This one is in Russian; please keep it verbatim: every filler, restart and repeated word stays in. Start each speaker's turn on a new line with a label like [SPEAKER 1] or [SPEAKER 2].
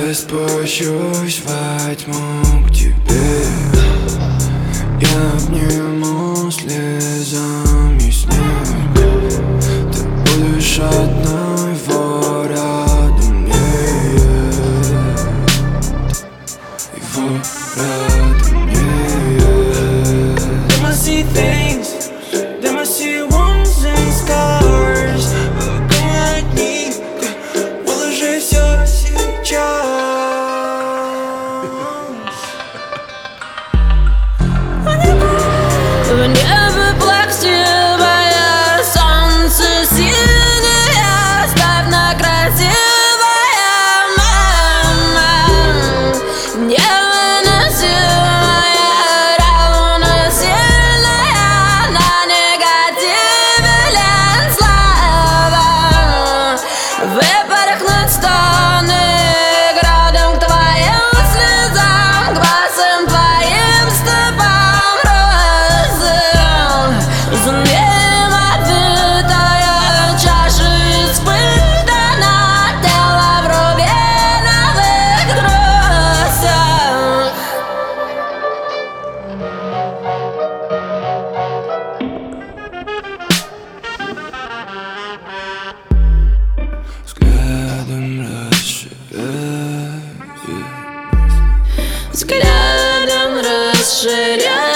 [SPEAKER 1] Я спущусь во тьму к тебе, я обниму слезами снег. Ты будешь одной рядом мне, его рядом мне.
[SPEAKER 2] They must see things, they must see wounds and scars. Come at me, выложи все сейчас.
[SPEAKER 3] В небе плаксивое солнце синее, оставь красивое, мама. Невыносимая, равносильная, на негативе лен слава. Выпорхнуть стоны градом к твоим слезам, к басам твоим стопам розы. Зумеем отбитая чаша испытана, тело в рубиновых брусьях.
[SPEAKER 1] Взглядом расширяй,
[SPEAKER 3] Взглядом расширяя.